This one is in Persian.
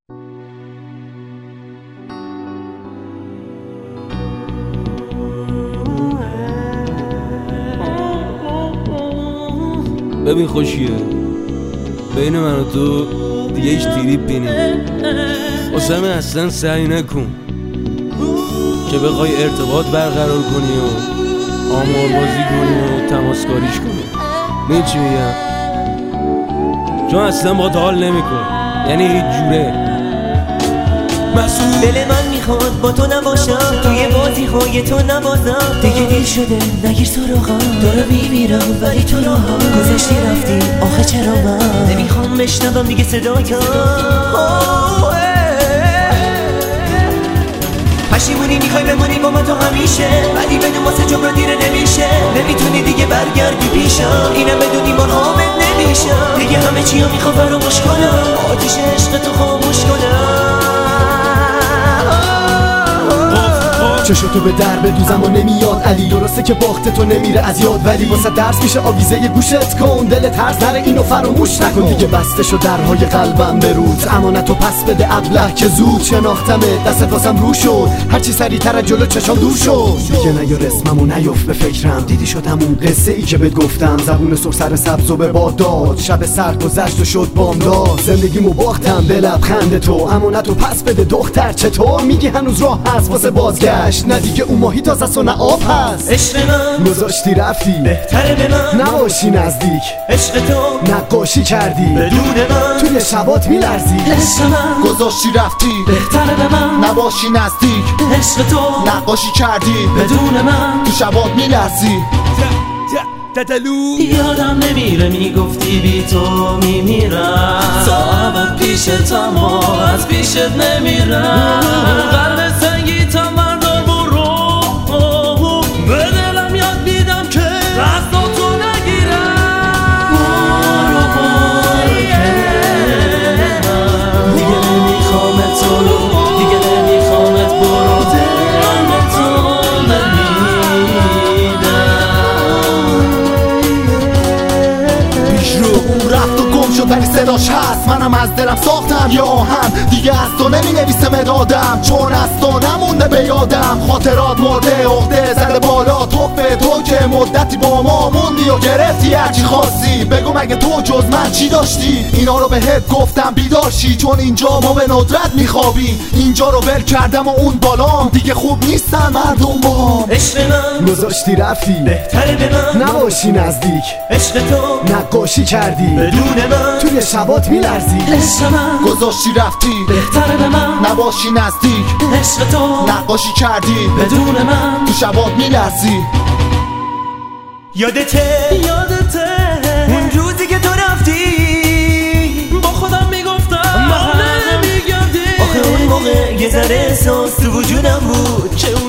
ببین خوشیه، بین من و تو دیگه هیچ تریپی نیست. واسه همین اصلا سعی نکن که بخوای ارتباط برقرار کنی و آماربازی کنی و تماسکاریش کنی. میدونی چی میگم؟ چون اصلا باهات حال نمیکن، یعنی هیچ جوره. دل من میخواد با تو نباشم، توی بازی های تو نبازم. دیگه دیر شده نگیر سراغم، داره میمیرم ولی تو راهم. گذشتی رفتی آخه چرا من نمیخوام بشنوم دیگه صدایم. پشیمونی میخوای بمونی با من تو همیشه، ولی بدون واسه جبران دیره نمیشه. نمیتونی دیگه برگردی پیشم، اینم بدونی ما حامد نمیشم. دیگه همه چی ها میخوام فراموش کنم، آتیش عشق تو خاموش کنم. چشتو به در بدوزم و نمیاد علی. درسته که باخت تو نمیره از یاد، ولی واسه درس میشه آویزه گوشت کن. دل ترس نره اینو فراموش نکن. دیگه بسته شد درهای قلبم برود، امانتو پس بده ابله که زود شناختمه. دستت واسم رو شد، هرچی سریعتر از جلو چشام دور شد. دیگه نیار اسممو نیفت به فکرم، دیدی شد همون قصه ای که بهت گفتم. زبون سر سبز و به باد داد، شب سرد گذشت و شد بامداد. زندگیمو باختم به لبخند تو، امانتو پس بده دختر. چطور میگی هنوز راه هست واسه بازگشت؟ نه دیگه اون ماهی تازه است و نه آب هست. عشق من گذاشتی رفتی، بهتره به من نباشی نزدیک. عشق تو نقاشی کردی بدون من، توی شبات میلرزی. عشق من گذاشتی رفتی، بهتره به من نباشی نزدیک. عشق تو نقاشی کردی بدون من، تو شبات میلرزی. یادم نمیره میگفتی بی تو میمیرم. صاحبت پیشت اما از پیشت نمیرم. قلب سنگی تا مردار برو، به دلم یاد میدم که دستاتو نگیرم. برو دیگه نمیخوامت تو، دیگه نمیخوامت برو. دلم تو رفت و گم شد ولی صداش هست. منم از دلم ساختم یه آهنگ، دیگه از تو نمی نویسم ادادم، چون از تو نمونده به یادم. خاطرات مرده عقده زده بالا، توفه تو که مدتی با ما موندی و گرفتی هرچی خواستی. بگو مگه تو جز من چی داشتی؟ اینا رو بهت گفتم بیدارشی، چون اینجا ما به ندرت میخوابیم. اینجا رو ول کردم و اون بالام، دیگه خوب نیستن مردم با. عشق من گذاشتی رفتی، بهتره به من نباشی نزدیک. عشق تو نقاشی کردی بدون من، توی شبات میلرزی. عشق من گذاشتی رفتی، بهتره به من نباشی نزدیک. عشق تو نقاشی کردی بدون من، تو شبات میلرزی. یادته اون روزی که تو رفتی، با خودم میگفتم ما نمیگردی. آخه اون موقع یه ذره احساس تو وجودم بود که